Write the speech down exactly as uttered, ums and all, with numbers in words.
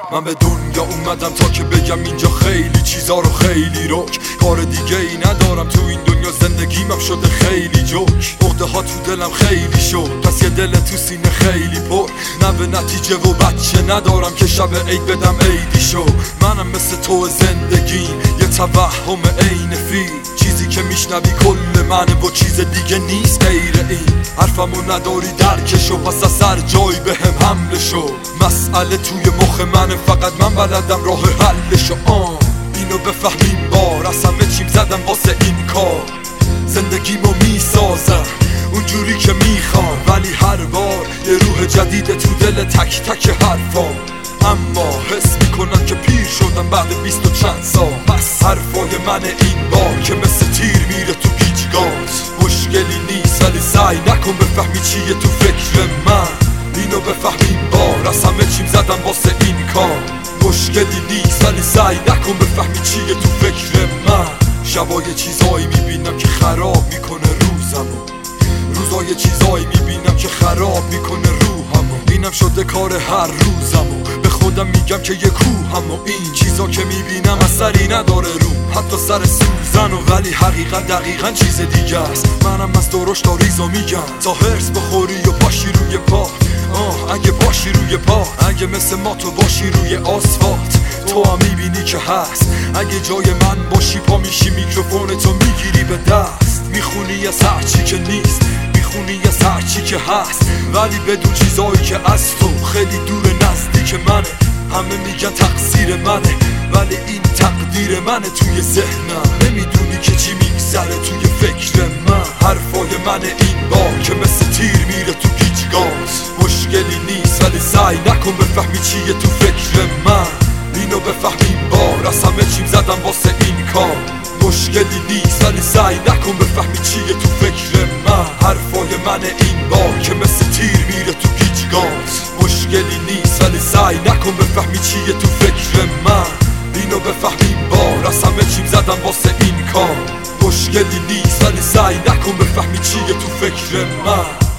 من به دنیا اومدم تا که بگم اینجا خیلی چیزا رو خیلی رک، کار دیگه ای ندارم تو این دنیا، زندگیم شده خیلی جوک. عقده ها تو دلم خیلی شد، پس یه دل تو سینه خیلی پر. نه به نتیجه و بچه ندارم که شب عید بدم عیدی شو. منم مثل تو زندگیم یه توهم عین فی، چیزی که میشنوی کل منه و چیز دیگه نیست غیر این. حرفمو نداری درکشو، پس از سر جای به هم حمله شو. مسئله توی مخ منه، فقط من بلدم راه حلشو. آن اینو بفهمیم بار، از همه چیم زدم واسه این کار. زندگیمو میسازم اونجوری که میخوام، ولی هر بار یه روح جدید تو دل تک تک حرفام. اما حس میکنم که پیر شدم بعد بیست و چند سال. پس حرفای من این بار که مثل تیر میره تو گیجگات. مشکلی نیست ولی سعی نکن بفهمی چیه تو فکر من. اینو بفهمیم بار، از همه چیم زدم واسه این کار. مشکلی نیست ولی سعی نکن بفهمی چیه تو فکر من. شبا یه چیزایی میبینم که خراب میکنه روزمو، روزا یه چیزایی میبینم که خراب میکنه روحمو. اینم شده کار هر روزمو، به خودم میگم که یه کوهمو. این چیزا که میبینم اثری نداره روم، حتی سر سوزن و ولی حقیقت دقیقا چیز دیگه است. منم از درشت تا ریزا میگم تا هرس بخوری و پاشی روی پا. آه اگه باشی روی پا، اگه مثل ما تو باشی روی آسفالت، تو هم میبینی که هست. اگه جای من باشی پا میشی میکروفون تو میگیری به دست. میخونی از هرچی که نیست، میخونی از هرچی که هست، ولی بدون چیزایی که از تو خیلی دور نزدیک منه. همه میگن تقصیر منه، ولی این تقدیر منه توی ذهنم. نمیدونی که چی میگذره توی فکر من. حرفای من این بار که مثل تیر میره تو گیجگات. مشکلی نیست ولی سعی نکن بفهمی چیه تو فکر من. اینو بفهمیم بار، از همه چیم زدم واسه این کار. مشکلی نیست ولی سعی نکن بفهمی چیه تو فکر من. حرفای من این بار که مثل تیر میره تو گیجگات. مشکلی نیست ولی سعی نکن بفهمی چیه تو فکر من. اینو بفهمیم بار، از همه چیم زدم واسه این کار. مشکلی نیست ولی سعی نکن بفهمی چیه تو فکر من.